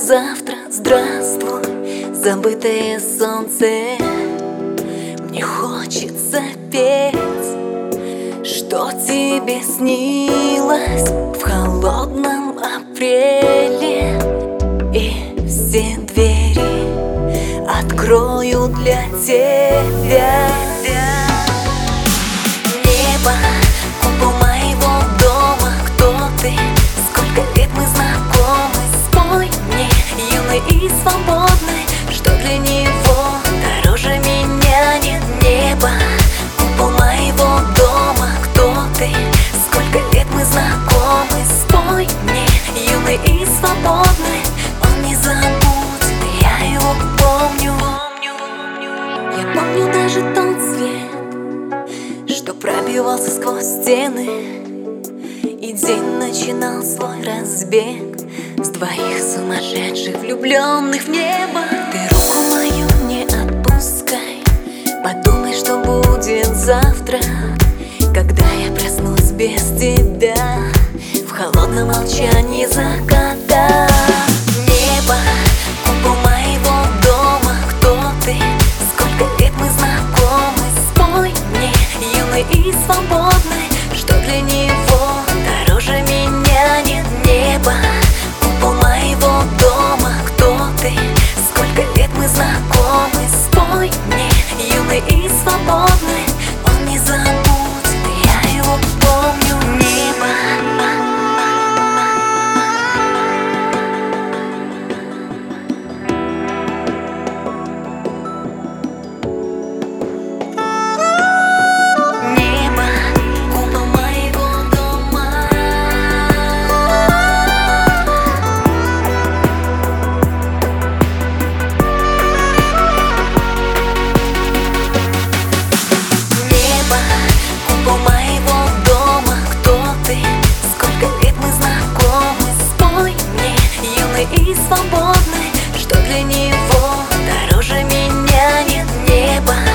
завтра, здравствуй, забытое солнце. Мне хочется петь, что тебе снилось в холодном апреле. И все двери открою для тебя. Небо, купол моего дома, кто ты? Сколько лет мы знакомы? Спой мне, юной и свободной, что для него дороже меня нет. Небо, купол моего дома, кто ты? Сколько лет мы знакомы? Спой мне, юной и свободной, он не забудет, я его помню. Я помню даже тот свет, что пробивался сквозь стены, и день начинал свой разбег с двоих сумасшедших, влюбленных в небо. Ты руку мою не отпускай, подумай, что будет завтра, когда я проснусь без тебя в холодном молчании заката. Небо, купол моего дома, кто ты? Сколько лет мы знакомы? Спой мне, юной и свободной, что для него дороже меня нет. Небо, купол моего дома, кто ты? Сколько лет мы знакомы? Спой мне, юной и свободной, он не забудет, я его помню. Небо, купол моего дома, кто ты? Сколько лет мы знакомы? Спой мне, юной и свободной, что для него дороже меня нет. Небо,